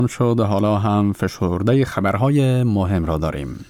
شد. حالا هم فشرده خبرهای مهم را داریم.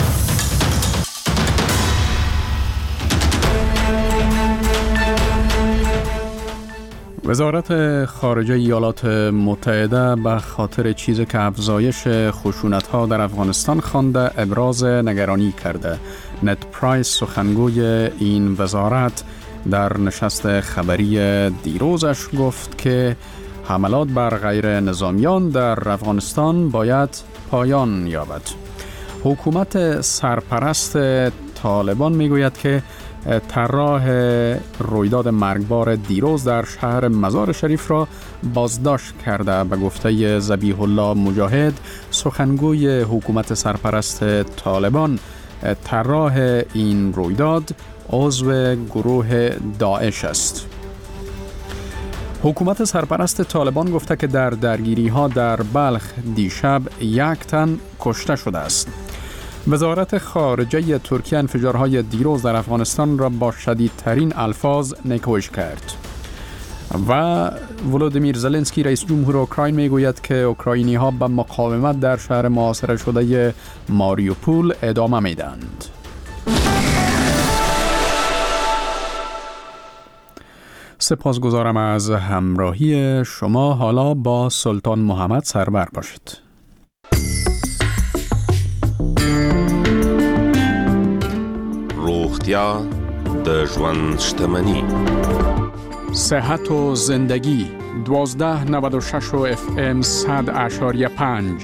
وزارت خارجه ایالات متحده به خاطر چیزی که افزایش خشونت‌ها در افغانستان خوانده ابراز نگرانی کرده. نت پرایس سخنگوی این وزارت در نشست خبری دیروزش گفت که حملات بر غیر نظامیان در افغانستان باید پایان یابد. حکومت سرپرست طالبان میگوید که طراح رویداد مرگبار دیروز در شهر مزار شریف را بازداشت کرده. به گفته ذبیح الله مجاهد سخنگوی حکومت سرپرست طالبان، طراح این رویداد عضو گروه داعش است. حکومت سرپرست طالبان گفته که در درگیری‌ها در بلخ دیشب 1 تن کشته شده است. وزارت خارجه ترکیه انفجارهای دیروز در افغانستان را با شدیدترین الفاظ نیکویش کرد. و ولودیمیر زلنسکی رئیس جمهور اوکراین میگوید که اوکراینی‌ها به مقاومت در شهر محاصره شده ماریوپول ادامه میدهند. سپاسگزارم از همراهی شما. حالا با سلطان محمد سربر باشید. روغتیا د ژوند شتمني. صحت و زندگی 1296 و FM 100.5.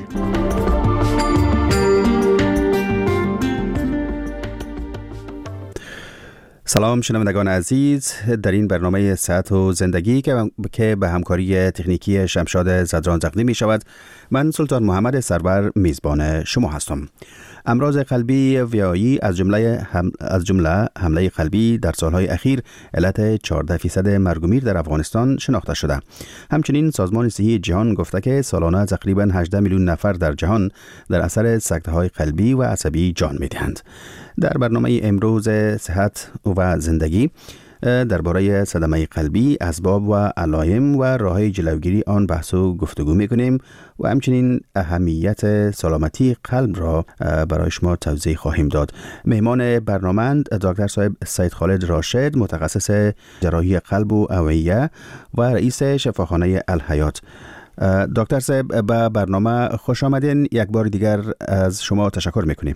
سلام شنوندگان عزیز، در این برنامه صحت و زندگی که به همکاری تکنیکی شمشاد زدران تقدیم می شود، من سلطان محمد سرور میزبان شما هستم. امراض قلبی ویایی از جمله حمله قلبی در سالهای اخیر علت 14% مرگ و میر در افغانستان شناخته شده. همچنین سازمان صحی جهان گفته که سالانه تقریباً 18 میلیون نفر در جهان در اثر سکته‌های قلبی و عصبی جان می‌دهند. در برنامه امروز صحت و زندگی درباره صدمه قلبی، اسباب و علائم و راه‌های جلوگیری آن بحث و گفتگو می‌کنیم و همچنین اهمیت سلامتی قلب را برای شما توضیح خواهیم داد. مهمان برنامه دکتر صاحب سید خالد راشد، متخصص جراحی قلب و اوعیه و رئیس شفاخانه الحیات. دکتر صاحب به برنامه خوش آمدین. یک بار دیگر از شما تشکر می‌کنیم.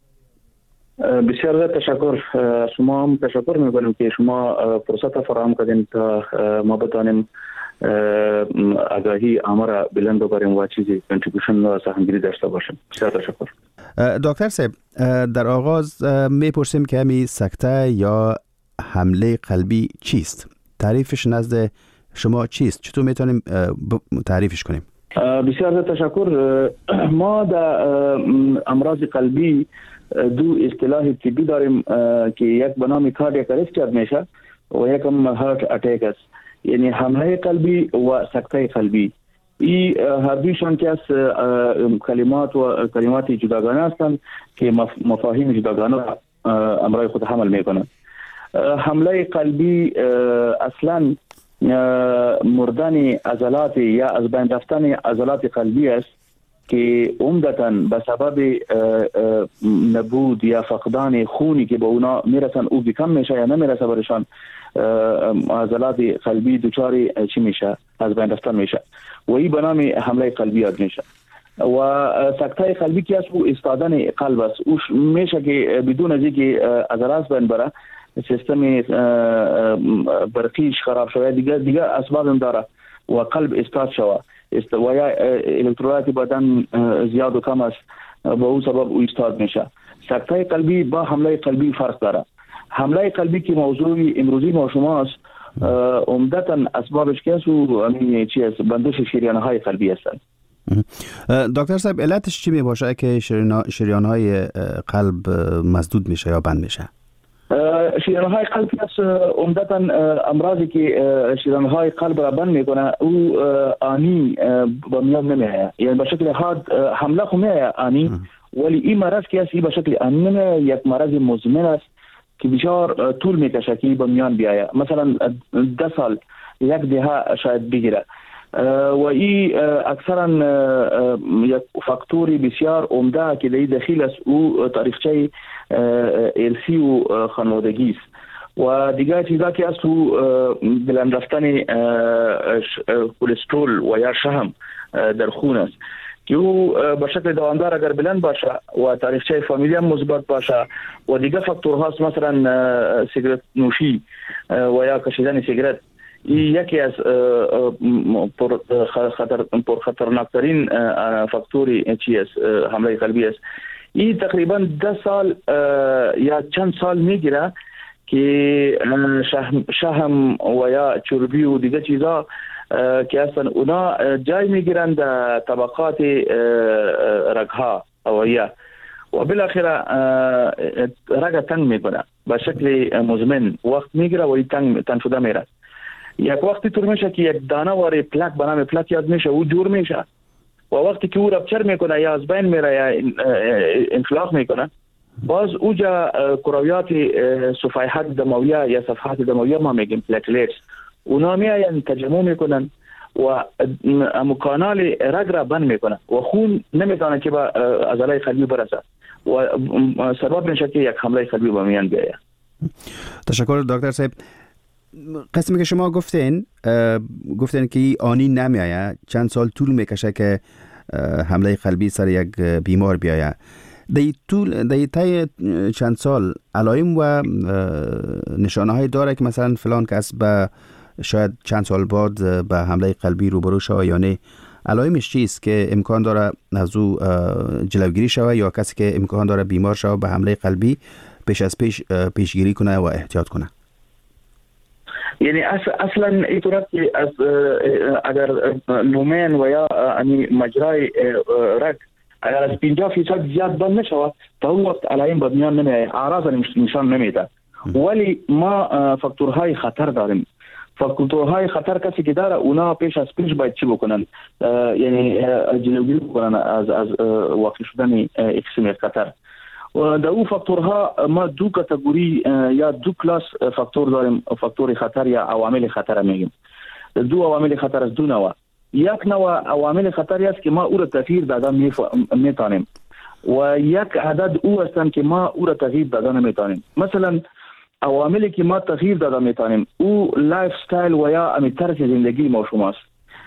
بسیار تشکر. شما هم تشکر میکنیم که شما فرصت فراهم کردین تا ما بتانیم آگاهی عامه را بلند ببریم و چیزی کنتریبیوشن و سهمگیری داشته باشیم. بسیار تشکر. دکتر صاحب، در آغاز میپرسیم که همین سکته یا حمله قلبی چیست؟ تعریفش نزد شما چیست؟ چطور میتونیم تعریفش کنیم؟ بسیار تشکر. ما در امراض قلبی دو اصطلاح طبی داریم که یک به نام کاردیاک اریست میشه و یک هم هارت اتاک است. یعنی حمله قلبی و سکته قلبی، این هر دویشان که از کلمات جداگانه هستند که مفاهیم جداگانه امرای خود حمل میکنند. حمله قلبی اصلا مردن عضلات یا از بین رفتن عضلات قلبی است که عمدتاً به سبب نبود یا فقدان خونی که به اونا میرسن او کم میشه یا نمیرسه برشان، عضلات قلبی دچار چی میشه؟ از بین رفتن میشه و این به نام حمله قلبی یاد میشه. و سکته قلبی که است او ایستادن قلب است. او میشه که بدون از اینکه عضلات بین بره سیستم برقیش خراب شوه، دیگه اسباب داره و قلب استاد شوه و یا الکترولایت بدن زیاد و کم است، به اون سبب او استاد میشه. سکته قلبی با حمله قلبی فرق داره. حمله قلبی که موضوع امروزی ما شماست، عمدتاً اسبابش که است و همین چی است؟ بندش شریان‌های قلبی هستند. دکتر صاحب، علتش چی می باشه که شریان‌های قلب مسدود میشه یا بند میشه؟ شریان‌های قلب است عمدتاً امراضی که شریان‌های قلب را بند میکنه او آنی به میان نمیاد، یعنی به شکل حاد حمله خو میاد آنی، ولی این مرض که است به شکل آنی نمیاد، یک مرض مزمن است که بسیار طول میکشه که به میان بیاید. مثلا 10 سال یک دهه شاید بگیره. و این اکثرا یک فاکتوری بسیار عمده که در داخل است او تاریخچه ارثی و خانوادگی است و دیگر چیزا که از تو بلند رفتن کلسترول و یا شهم در خون است که او به شکل دوامدار اگر بلند باشه و تاریخچه فامیلی هم مثبت باشه و دیگر فاکتورها هست مثلا سیگرت نوشی و یا کشیدن سیگرت یکی از پر خطرناکترین فاکتوری چی است حمله قلبی است. این تقریبا 10 سال یا چند سال میگیره که شهم و یا چربی و دیگه چیزا که اصلا اونا جای میگیرن در طبقات رگها هوائیه و بالاخره رگ تنگ میکنه به شکل مزمن وقت میگیره و تنگ شده میره. یک وقتی طور میشه که یک دانه واره پلاک به نام پلاک یاد میشه او جور میشه و وقتی که او رپچر میکنه یا از بین میره یا انفلاق میکنه باز اوجا کرویات صفحات دمویه یا صفحات دمویه ما میگیم پلاکلیتس اونا میاین تجمع میکنن و کانال رگ را بند میکنن و خون نمیتونه که به عضله قلبی برسه و سبب میشه که یک حمله قلبی به میان بیاید. تشکر دکتر صاحب. قسمی که شما گفتین که آنی نمیایه، چند سال طول میکشه که حمله قلبی سر یک بیمار بیایه. در طی چند سال علائم و نشانه های داره که مثلا فلان کس به شاید چند سال بعد به حمله قلبی روبرو شود یا نه؟ علائمش چیست که امکان داره از او جلوگیری شود یا کسی که امکان داره بیمار شود به حمله قلبی پیش از پیشگیری کنه و احتیاط کنه؟ یعنی اصلا اینطور که از اگر لومن و یا مجرای رگ اگر از 50% زیاد بند نشود تا اون وقت علائم به میان نمیاد، اعراض نشان نمیده. ولی ما فاکتورهای خطر داریم. فاکتورهای خطر کسی که داره اونا پیش باید چی بکنن؟ یعنی جلوگیری بکنن از واقع شدن اقسام خطر. و در اون فاکتورها ما دو کاتگوری یا دو کلاس فاکتور داریم، فاکتور خطر یا عوامل خطر میگیم. دو عوامل خطر از دو نوع. یک نوع عوامل خطری است که ما او را تغییر دادن میتونیم و یک عدد او هستند که ما او را تغییر دادن نمیتونیم. مثلا عواملی که ما تغییر دادن میتونیم او لایف استایل و یا طرز زندگی ما شماست.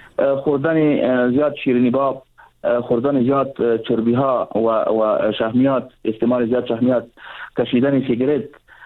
خوردن زیاد شیرینی باب، خوردن زیاد چربی ها و شحمیات، استعمال زیاد شحمیات، کشیدن سیگرت،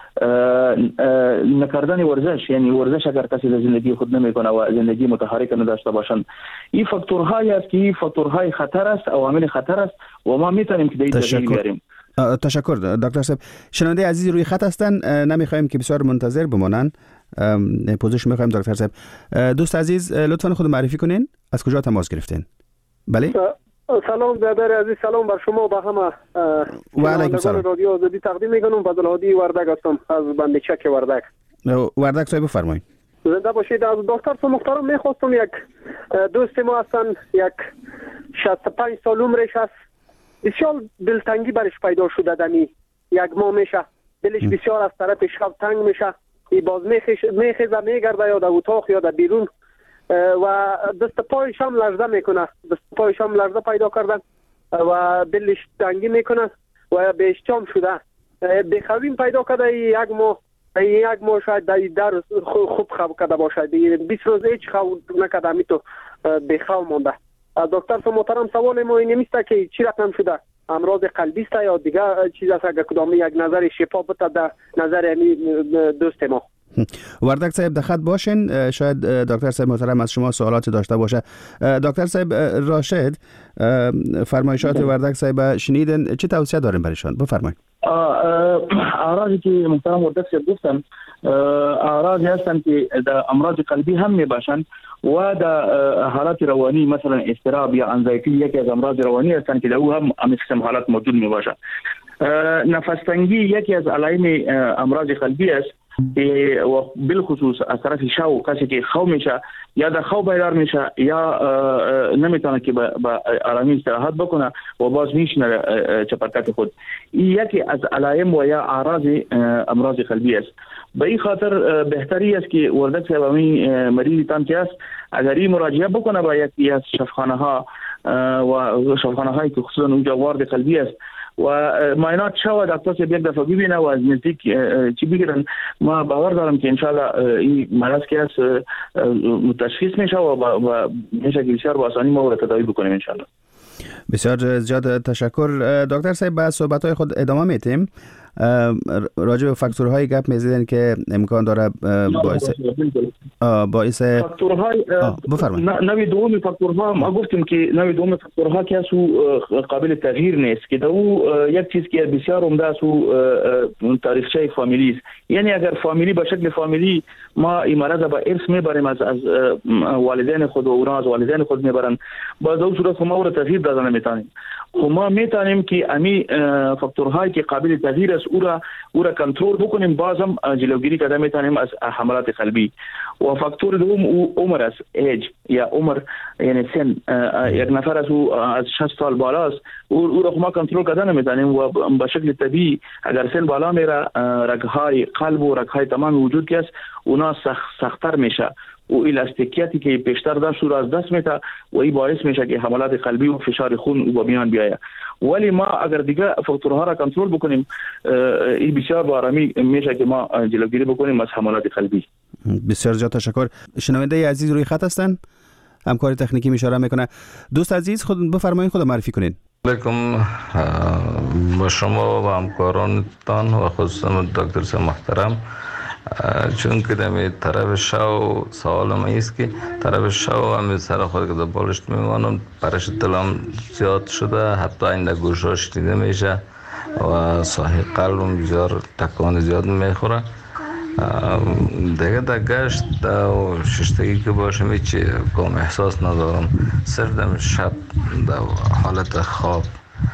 نکردن ورزش، یعنی ورزش اگر کسی در زندگی خود نمیکنه و زندگی متحرک نداشته باشند، این فاکتورهایی است که این فاکتورهای خطر است، عوامل خطر است و ما میتونیم که در این بیاریم. تشکر دکتر صاحب. شنونده عزیزی روی خط هستن، نمیخوایم که بسیار منتظر بمانن. پوزش میخوایم دکتر صاحب. دوست عزیز لطفا خود معرفی کنین، از کجا تماس گرفتین؟ بله. سلام برادر عزیز، سلام بر شما و همه. و علیکم سلام. رادیو آزادی تقدیم میکنم. بدلهادی وردک هستم از بندچک وردک. وردک صاحب بفرمایید. زنده باشید. از دکتر صاحب محترم میخواستم، یک دوست ما هستن، یک 65 سال عمرش است، بسیار دلتنگی برش پیدا شده، دمی یک ماه میشه دلش بسیار از طرف شب تنگ میشه، باز میخیزه میگرده یا در اتاق یا در بیرون و دست پایش هم لرزه میکنه، دست پایش هم لرزه پیدا کردن و دلش تنگی میکنه و به اشتام شده، بخوابیم پیدا کرده. یک ماه شاید در خوب خواب کرده باشه، 20 روز هیچ خواب نکرده، می تو بخواب مونده. دکتر صاحب محترم سوال ما این نیست که چی رقم شده، امراض قلبی است یا دیگه چیز است؟ اگر کدام یک نظر شفا بده در نظر دوست ما. وردک صاحب در خط باشین، شاید دکتر صاحب محترم از شما سوالاتی داشته باشه. دکتر صاحب راشد، فرمایشات وردک صاحب شنیدن، چه توصیه دارین برایشان؟ بفرمایید. اعراضی که محترم وردک صاحب گفتن اعراضی هستند که در امراض قلبی هم میباشند و در حالات روانی مثلا اضطراب یا انزایتی یکی از امراض روانی هستند که در او هم قسم حالات موجود میباشد. نفس تنگی یکی از علائم امراض قلبی است و بالخصوص از طرف شو کسی که خواب میشه یا در خواب بیدار میشه یا نمیتونه که با آرامی استراحت بکنه و باز میشنه چپرکت خود. یکی از علائم و یا اعراض امراض قلبی است. به این خاطر بهتری است که وردک صاحب مریضی تان که است اگر این مراجعه بکنه با یکی از شفاخانه ها و شفاخانه هایی که خصوصا اونجا وارد قلبی است و معاینات شود دکتر صاحب یک دفعه ببینه و از نزدیک چی بگیرن. ما باور دارم که انشالله این مرض که است تشخیص میشه و میشه که بسیار با آسانی ما رو تداوی بکنیم انشالله. بسیار زیاد تشکر دکتر صاحب. با صحبت‌های خود ادامه میتیم. راجع به فاکتورهای گپ میزدن که امکان داره باعث فاکتورهای نوع دوم فاکتورها ما گفتیم که نوع دوم فاکتورها که اسو قابل تغییر نیست که دو یک چیز که بسیار عمده اسو تاریخچه فامیلی است. یعنی اگر فامیلی به شکل فامیلی ما این مرض با ارث میبریم از والدین خود و اونا از والدین خود میبرن با دو صورت ما رو تغییر دادن نمیتونیم. ما میتونیم که امی فاکتورهایی که قابل تغییر است او را کنترل بکنیم بازم جلوگیری کرده میتونیم از حملات قلبی. و فاکتور دوم عمر است، ایج یا عمر یعنی سن. یک نفر از 60 سال بالا است او را ما کنترل کرده نمیتونیم و به شکل طبیعی اگر سن بالا میره رگهای قلب و رگهای تمام وجود که است اونا سخت‌تر میشه و الاستیکیتی که بیشتر دست رو از دست میده و این باعث میشه که حملات قلبی و فشار خون و میان بیاید. ولی ما اگر دیگه فاکتورها را کنترل بکنیم این بسیار با آرامی میشه که ما جلوگیری بکنیم از حملات قلبی. بسیار زیاد تشکر. شنونده عزیز روی خط هستن، همکار تکنیکی اشاره میکنه. دوست عزیز خود بفرمایید، خود معرفی کنید. علیکم با شما و همکارانتان و خصوصا دکتر صاحب محترم. چون که دمی طرف شو سوال ما است که طرف شو همی سر خود که بالشت میمانم پرش دلم زیاد شده، حتی این گوشاش دیده میشه و صحیح قلبم بسیار تکان زیاد میخوره. دیگه در گشت و ششتگی که باشم هیچ کام احساس ندارم، صرف دم شب در حالت خواب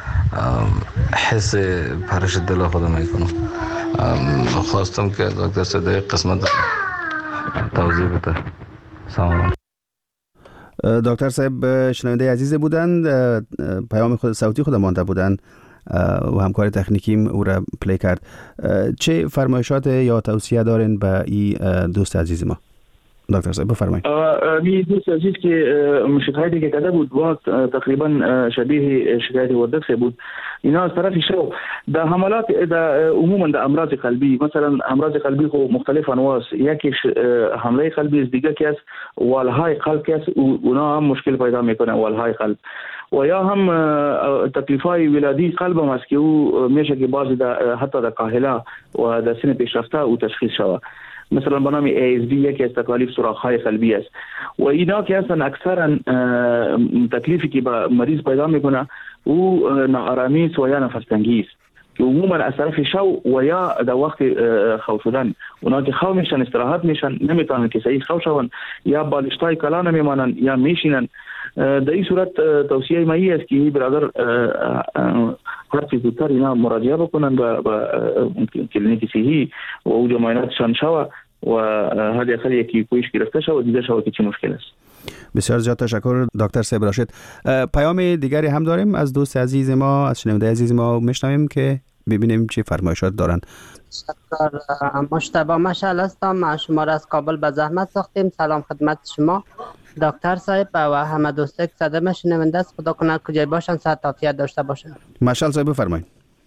حس پرش دل خودم میکنم. خواستم که دکتر صدای قسمت توضیح بده. سلام. دکتر صاحب شنونده عزیز بودند، پیام خود صوتی خود مانده بودند و همکار تکنیکیم او را پلی کرد. چه فرمایشات یا توصیه دارین به این دوست عزیز ما؟ دکتر صاحب بفرمایید. می دوست عزیز که شکایتی که کرده بود وقت تقریبا شبیه شکایت وردک بود. اینا از طرف شو در حملات عموما در امراض قلبی، مثلا امراض قلبی خو مختلف انواع است. یکیش حمله قلبی است، دیگه که است والهای قلب که است اونا هم مشکل پیدا میکنه والهای قلب و یا هم تکلیفای ولادی قلب هم است که او میشه که بعضی حتی در کاهله و در سن پیشرفته او تشخیص شود. مثلا به نام ASD یکی از تکالیف سوراخ‌های قلبی است و اینا که اصلا اکثرا تکلیفی که به مریض پیدا میکنه او ناآرامی است و یا نفس تنگی است که عموما از طرف شو و یا در وقت خواب شدن اونا که خواب میشن استراحت میشن نمیتونن که صحیح خواب شون یا بالشتای کلا نمیمانن یا میشینن. در این صورت توصیه ما است که برادر هر چیز زودتر اینا مراجعه بکنن به کلینیک صحی و او معایناتشان شوه و هر اقل یکی کویش گرفته شوه و دیده شوه که چی مشکل است. بسیار زیاد تشکر دکتر صاحب راشد. پیام دیگری هم داریم از دوست عزیز ما، از شنونده عزیز ما میشنویم که ببینیم چی فرمایشات دارن. مشتبه مشعل هستم، شما را از کابل به زحمت ساختیم. سلام خدمت شما دکتر صاحب و همه دوستان که صدای شنونده است. خدا کنه کجای باشن صحت عافیت داشته باشن. مشعل صاحب بفرمایید.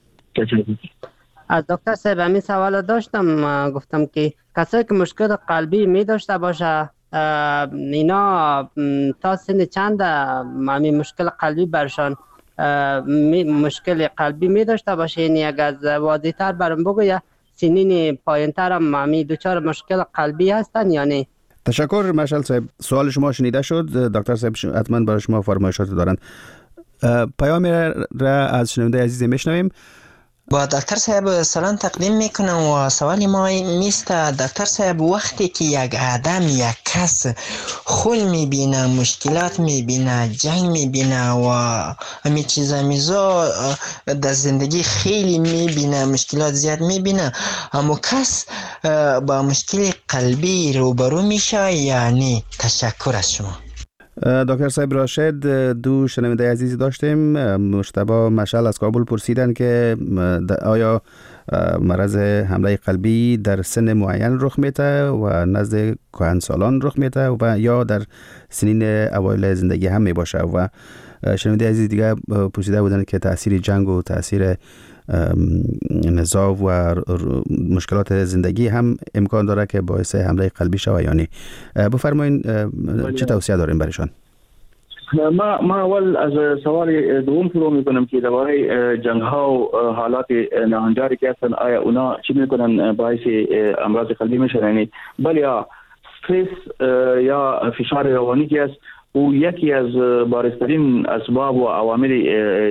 از دکتر صاحب همین سوال داشتم، گفتم که کسایی که مشکل قلبی می داشته باشه اینا تا سن چند همین مشکل قلبی برشان مشکل قلبی می داشته باشه؟ یعنی اگر از واضح تر برام بگو یا سنین پایین تر هم همین دوچار مشکل قلبی هستن یا نه؟ تشکر مشعل صاحب، سوال شما شنیده شد. دکتر صاحب حتما برای شما فرمایشات دارند. پیام را از شنونده عزیز میشنویم. با دکتر صاحب سلام تقدیم میکنم و سوالی ما میست دکتر صاحب وقتی که یک آدم یک کس خول میبینه مشکلات میبینه جنگ میبینه و همین چیزا میزا در زندگی خیلی میبینه مشکلات زیاد میبینه اما کس با مشکل قلبی روبرو میشه یعنی تشکر از شما. دکتر صاحب راشد دو شنونده عزیزی داشتیم. مجتبی مشعل از کابل پرسیدن که آیا مرض حمله قلبی در سن معین رخ میده و نزد کهنسالان رخ میده و یا در سنین اوایل زندگی هم میباشه و شنونده عزیز دیگه پرسیده بودن که تاثیر جنگ و تاثیر نزاع و مشکلات زندگی هم امکان داره که باعث حمله قلبی شود یا نه. بفرمایید چه توصیه دارین برایشان؟ ما اول از سوال دوم شروع میکنم که درباره جنگ ها و حالات ناهنجاری که هستن آیا اونا چی میکنن باعث امراض قلبی میشن؟ یعنی بله استرس یا فشار روانی که است او یکی از بارزترین اسباب و عوامل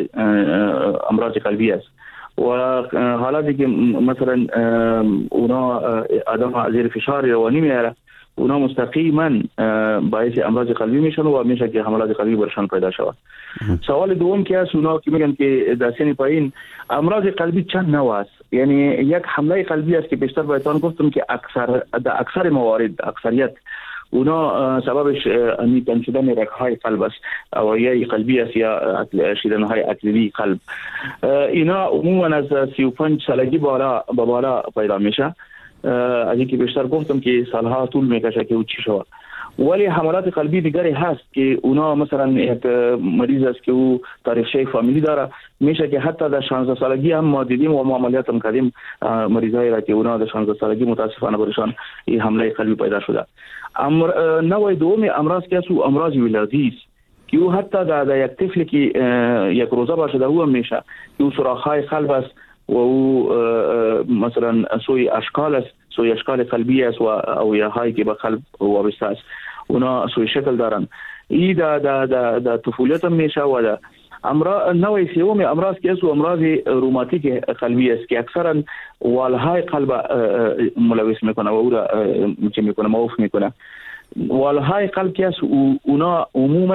امراض قلبی است و حالاتی که مثلا اونا آدم زیر فشار روانی میاره اونا مستقیما باعث امراض قلبی میشن و میشه که حملات قلبی برشان پیدا شود. سوال دوم که است اونا که میگن که در سن پایین امراض قلبی چند نوع است؟ یعنی یک حمله قلبی است که بیشتر بهتون گفتم که اکثر موارد اکثریت اونا سببش میتن شدن رگ‌های قلب است او یا قلبی است یا شیدن‌های اکلیدی قلب. اینا عموما از 35 سالگی بالا پیدا میشه. از اینکه بیشتر گفتم که سالها طول میکشه که او چی شود. ولی حملات قلبی دیگری هست که اونا مثلا یک مریض است که او تاریخچه فامیلی داره، میشه که حتی در 16 سالگی هم ما دیدیم و ما عملیات هم کردیم مریضایی را که اونا در 16 سالگی متاسفانه برشان این حمله قلبی پیدا شده. نوع دوم امراض که است امراض ولادی است که او حتی در یک طفلی که یک روزه باشه او هم میشه که او سوراخ‌های قلب است و او مثلا سوی اشکال قلبی است و اویاهایی که به قلب وابسته است اونا سوی شکل دارن. این در طفولیت هم میشه و نوع سوم امراض که است امراض روماتیک قلبی است که اکثرا والهای قلب ملوث میکنه و او را چه میکنه موقوف میکنه. والهای قلب که است اونا عموما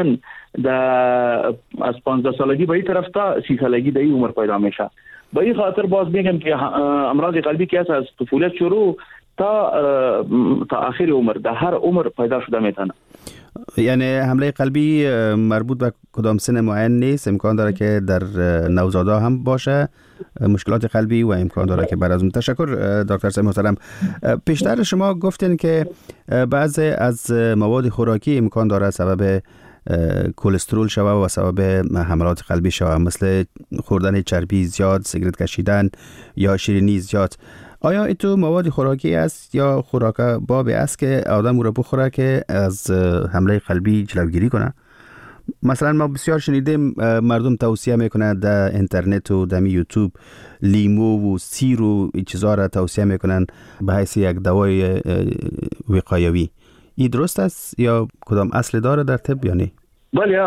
از 15 سالگی به این طرف تا 30 سالگی در این عمر پیدا میشه. به این خاطر باز میگم که امراض قلبی که از طفولیت شروع تا آخر عمر در هر عمر پیدا شده میتونه. یعنی حمله قلبی مربوط به کدام سن معین نیست، امکان داره که در نوزاده هم باشه مشکلات قلبی و امکان داره که بعد از اون. تشکر دکتر صاحب محترم. پیشتر شما گفتین که بعضی از مواد خوراکی امکان داره سبب کلسترول شوه و سبب حملات قلبی شوه، مثل خوردن چربی زیاد، سیگرت کشیدن یا شیرینی زیاد. آیا ایتو مواد خوراکی است یا خوراک بابی است که آدم رو بخوره که از حمله قلبی جلوگیری کنه؟ مثلا ما بسیار شنیدیم مردم توصیه میکنه در اینترنت و در یوتیوب لیمو و سیر و چیزا را توصیه میکنن به حیث یک دوای وقایوی. این درست است یا کدام اصل داره در طب یا نه؟ بله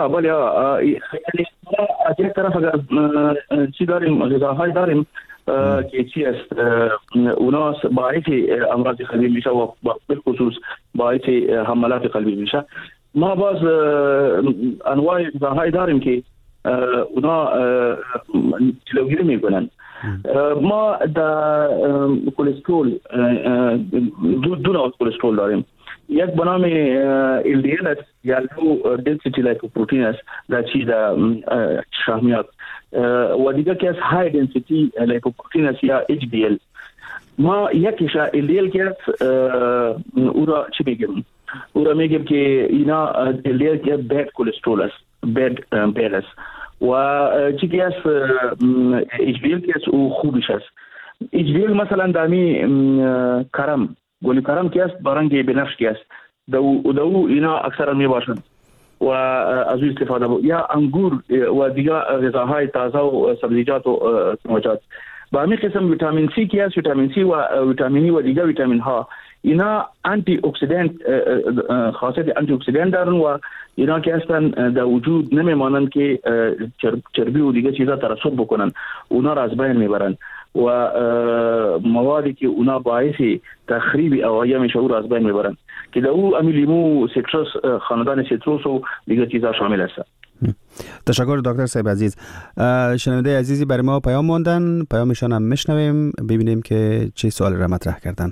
از یک طرف اگر چی داریم غذاهای داریم که چی است اونا باعث امراض قلبی میشه و بالخصوص باعث حملات قلبی میشه. ما باز انواع غذاهای داریم که اونا جلوگیری میکنن. ما در کلسترول دو نوع کلسترول داریم. یک به نام LDL است یا لو دنسیتی لیپوپروتین است در چیز شحمیات و دیگر که از های دنسیتی لیپوپروتین است یا HDL. ما یکیش LDL که است او را چی میگیم؟ او را میگیم که اینا LDL که بد کلسترول است، بد است و چی که است HDL که است او خوبش است. HDL مثلا دامی کرم گلی کرم که است برنگ بنفش که است دو اینا اکثرا می باشند و از این استفاده بود یا انگور و دیگر غذاهای تازه و سبزیجات و موجات. با همین قسم ویتامین سی که است، ویتامین سی و ویتامینی و دیگر ویتامین ها اینا آنتی اکسیدنت خاصیت آنتی اکسیدنت دارن و اینا که هستن در وجود نمیمانند که چربی و دیگر چیزا ترسب بکنن، اونا را از بین میبرن. و موادی که اونا باعث تخریب اوایام شعور از بین میبرن که در او لیمو، سیتروس، خاندان سیتروس و دیگه چیزا شامل است. تشکر دکتر صاحب عزیز. شنونده عزیزی برای ما پیام ماندن، پیامشان هم میشنویم ببینیم که چه سوال را مطرح کردن.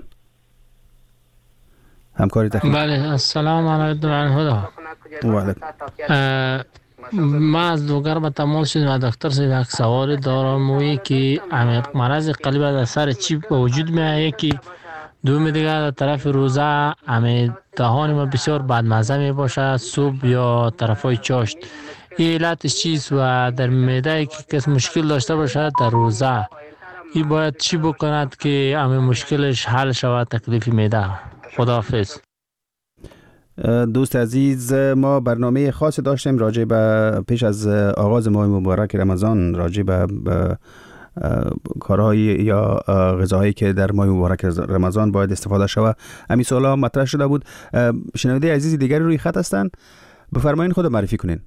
همکاری تکنیک. بله، السلام علیکم و علیکم. ما از دوگر به تماس شدیم و دکتر صاحب یک سوال دارم و که مرض قلبی در سر چی به وجود می آید که دوم دیگه در طرف روزه دهان ما بسیار بدمزه می باشه صبح یا طرفای چاشت. این علتش چیست و در معده که کس مشکل داشته باشه در روزه این باید چی بکند که همین مشکلش حل شود تکلیف معده؟ خداحافظ. دوست عزیز، ما برنامه خاصی داشتیم راجع به پیش از آغاز ماه مبارک رمضان راجع به کارهایی یا غذاهایی که در ماه مبارک رمضان باید استفاده شود. همین سوالا مطرح شده بود. شنونده عزیز دیگری روی خط هستن، بفرمایید خود معرفی کنین.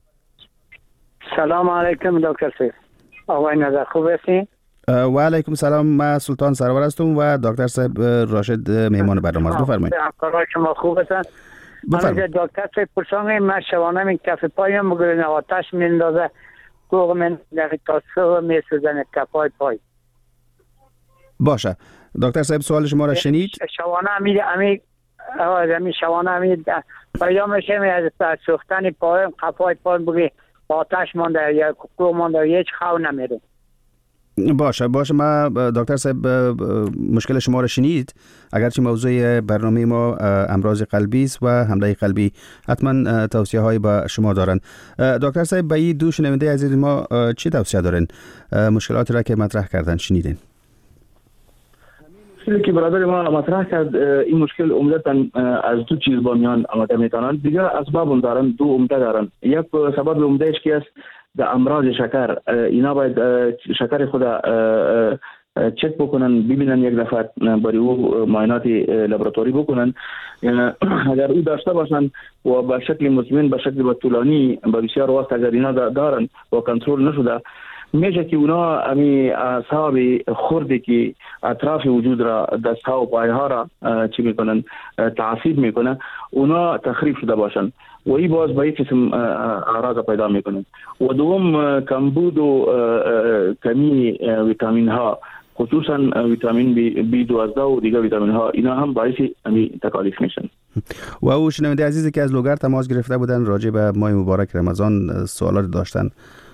سلام علیکم دکتر صاحب. آقای نظر خوب هستین؟ و علیکم سلام. من سلطان سرور هستم و دکتر صاحب راشد مهمان برنامه است. بفرمایید. کارهای شما خوب هستن؟ من دکتر صاحب پرسانم، من شبانه من کف پایم بگیرن آتش میندازه، کوغ من در کاسه میسوزن کفای پای. باشه دکتر صاحب سوال شما را شنید. شبانه امی شبانه امی پیدا میشه از سوختن پایم کفای پایم بگی آتش مانده یا کوغ مانده هیچ خو نمیره. باشه ما دکتر صاحب مشکل شما را شنید. اگرچه موضوع برنامه ما امراض قلبی است و حمله قلبی، حتما توصیه های با شما دارن. دکتر صاحب به این دو شنونده عزیز ما چی توصیه دارن؟ مشکلاتی را که مطرح کردن شنیدین؟ چیزی که برادر ما مطرح کرد این مشکل عمدتاً از دو چیز با میان آمده میتونن. دیگه اسباب دارن، دو عمده دارن. یک سبب عمدهش که است در امراض شکر. اینا باید شکر خود چک بکنن، ببینن یک دفعه برای او معاینات لابراتوری بکنن. اگر او داشته باشن و به شکل مزمن، به شکل طولانی، به بسیار وقت اگر اینا دارن و کنترل نشده، میشه که اونا امی اعصاب خردی که اطراف وجود را، دستها و پایها را چی میکنن، تعصیب میکنن، اونا تخریب شده باشن و این باز به یک قسم اعراض پیدا میکنن. و دوم کمبود و کمی ویتامین ها، خصوصا ویتامین B12 و دیگر ویتامین ها، اینا هم باعث تکالیف میشن. و او شنونده عزیزی که از لوگر تماس گرفته بودن راجع به ماه مبارک رمضان سوالات داشتن.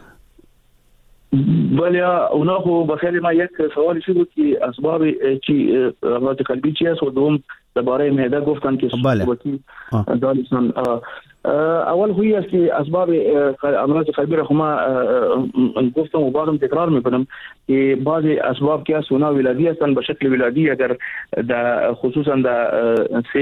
ولی اونا خو بخیر ما یک سوالی شد که اسباب چی امراض قلبی چی است و دوم درباره معده گفتن که صحبتی دارستان. اول خویی است که اسباب امراض قلبی را ما گفتم و بازم تکرار میکنم که بعضی اسباب که است اونا ولادی هستند به شکل ولادی. اگر در خصوصا در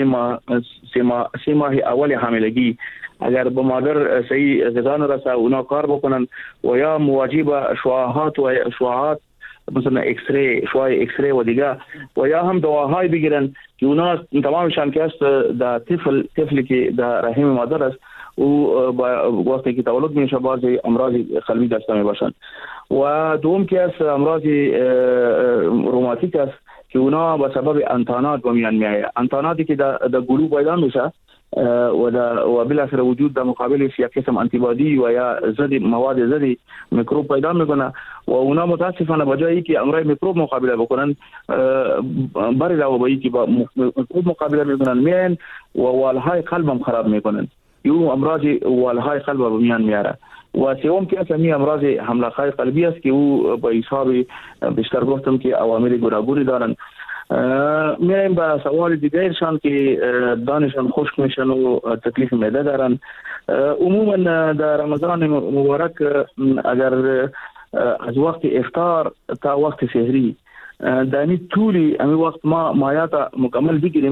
3 ماه اول حاملگی اگر به مادر صحیح غذا نرسه اونا کار بکنن و یا مواجه شعاعات مثلا شعاع اکسری و دیگه و یا هم دواهای بگیرن که اونا تمامشان که است در طفلی که در رحم مادر است او وقتی که تولد میشه بعضی امراض قلبی داشته میباشند. و دوم که است امراض روماتیک است که اونا به سبب انتانات به میان میآید. انتاناتی که در گلو پیدا میشه و بالاخره وجود در مقابلش یک قسم آنتیبادی و یا مواد ضد میکروب پیدا میکنه و اونا متاسفانه بجایی که امراض میکروب مقابله بکنن بر علاوه بر اینکه با میکروب مقابله میکنن میان و والهای قلب هم خراب میکنن. یو امراض والهای قلب به میان میاره. و سوم که اصلا امراض حمله های قلبی است که او به حساب بیشتر گفتم که عوامل گوناگونی دارن. میایم به سوال دیگرشان که دانشان خشک میشن و تکلیف معده دارن. عموما در رمضان مبارک اگر از وقت افطار تا وقت سحری دانی طولی امی وقت ما مایات مکمل بگیریم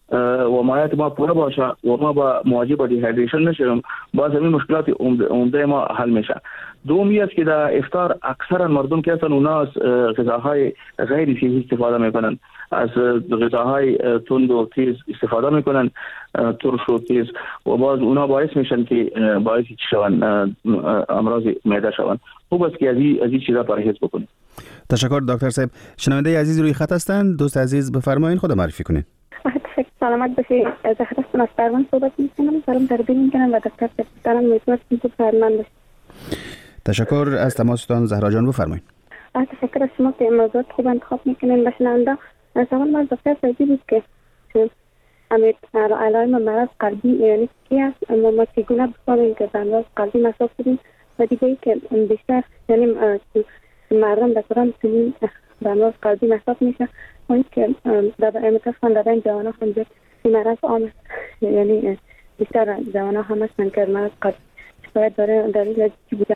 و مایعات ما پوره باشه و ما با مواجه با دیهایدریشن نشیم، باز همین مشکلات عمده ما حل میشه. دومی است که در افطار اکثرا مردم که هستن اونا از غذاهای غیر صحی استفاده میکنن، از غذاهای تند و تیز استفاده میکنن، ترش و تیز، و باز اونا باعث میشن که باعث شون امراض معده شون. خوب است که از این چیزا پرهیز بکنید. تشکر دکتر صاحب. شنونده عزیز روی خط هستند. دوست عزیز بفرمایید، خود معرفی کنید. سلامت باشی. زهرا هستم از پروان صحبت میکنم. سلام تقدیم میکنم و دکتر صاحب میتونم تو فرمان باشید. تشکر از تماستان زهرا جان، بفرمایید. تشکر از شما که موضوعات خوب انتخاب میکنین. بشنونده سوال من دکتر صاحب بود که امید علائم مرض قلبی یعنی چی است؟ ما چگونه بفهمیم که مرض قلبی مصاب شدیم؟ و دیگه ای که بیشتر یعنی مردم در کدام سنین مرض قلبی مصاب میشه؟ و این که متاسفانه در این جوان ها هم این مرض عام است، یعنی بیشتر جوان ها هم هستن که مرض قلبی شاید داره دلیل چی بوده؟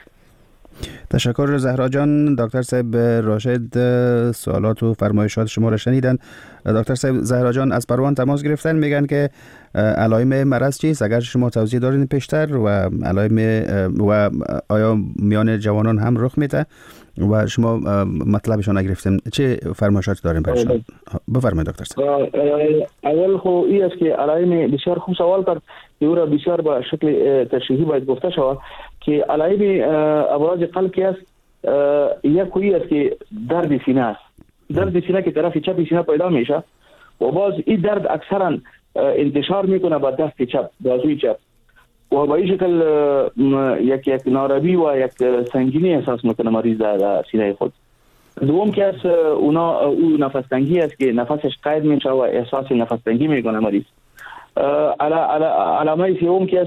تشکر زهرا جان. دکتر صاحب راشد سوالات و فرمایشات شما را شنیدن. دکتر صاحب زهرا جان از پروان تماس گرفتن، میگن که علائم مرض چیست؟ اگر شما توضیح دارین پیشتر و علائم و آیا میان جوانان هم رخ میده و شما مطلبشون نگرفتیم، چه فرمایشات دارین برشون؟ بفرمایید دکتر صاحب. اول خو این است که علائم بسیار خوب سوال کرد که او را بسیار با شکل تشریحی باید گفته شود که علائم امراض قلب که است، یک کوی است که درد سینه است. درد سینه که طرف چپ سینه پیدا میشه و باز این درد اکثرا انتشار میکنه با دست چپ، بازوی چپ، و با این شکل یک ناربی و یک سنگینی احساس میکنه مریض در سینه خود. دوم که است او نفس تنگی است که نفسش قید میشه و احساس نفس تنگی میکنه مریض. علامه سوم که است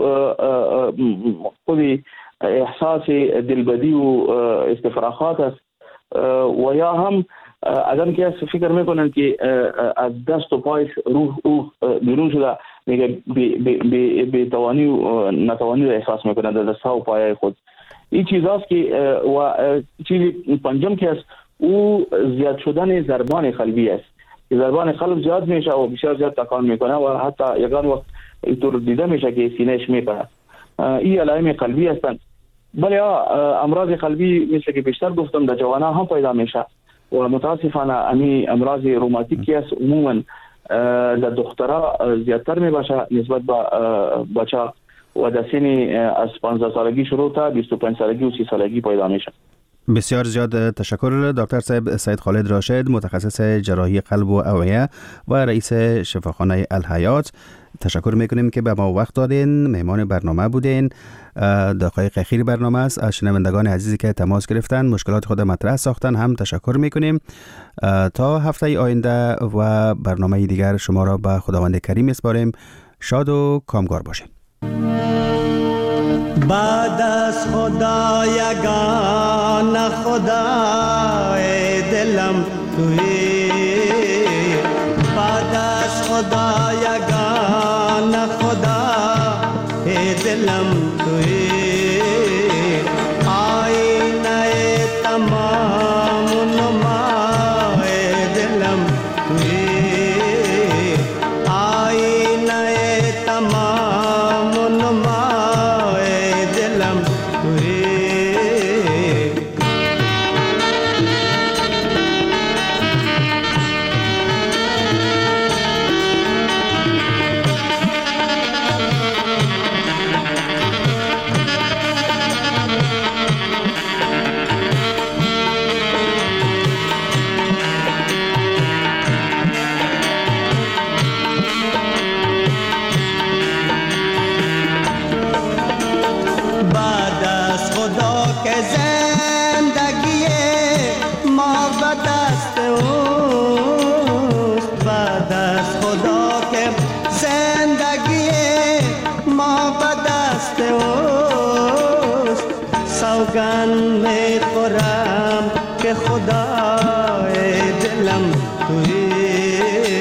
خود احساس دلبدی و استفراغات است و یا هم آدم که فکر میکنن که از دست و پای روح بیرون شده، میگه به توانی و نتوانی رو احساس میکنن در دست و پای خود. این چیز هست که و چیز پنجم که است او زیاد شدن ضربان قلبی است. ضربان قلب زیاد میشه و بسیار زیاد تکان میکنه و حتی یکان وقت اینطور دیده میشه که سینهش میپره. این علائم قلبی هستند. بله امراض قلبی مثل که بیشتر گفتم در جوانان هم پیدا میشه و متاسفانه امی امراض روماتیکی است عموما در دخترها زیادتر میباشه نسبت به بچه و در سن از 15 سالگی شروع تا 25 سالگی و 30 سالگی پیدا میشه. بسیار زیاد تشکر دکتر صاحب. سید خالد راشد، متخصص جراحی قلب و اوعیه و رئیس شفاخانه الحیات، تشکر میکنیم که به ما وقت دادین، مهمان برنامه بودین. دقایق اخیر برنامه است. از شنوندگان عزیزی که تماس گرفتن، مشکلات خود مطرح ساختن هم تشکر میکنیم. تا هفته آینده و برنامه دیگر شما را به خداوند کریم میسپاریم. شاد و کامگار باشین. بعد از خدا یگان خدای دلم توی، بعد از خدا یگان خدای دلم توی، آینه تمام نمای دلم توی، آینه تمام نمای دلم توی. سوگن می خورم که خدای دلم توی،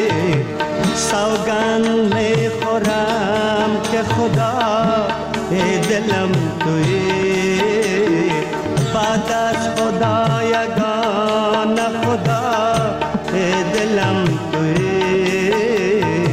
سوگن می خورم که خدای دلم توی، بعد از خدا یگان خدای دلم توی.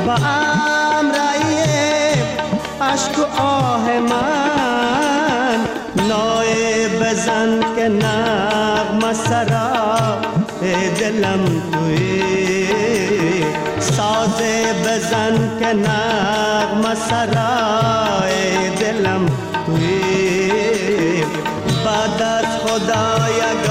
با امرای عشق و آه من نای بزن که نغمه سرا دلم توی ساز بزن که نغمه سرا دلم توی بعد از خدا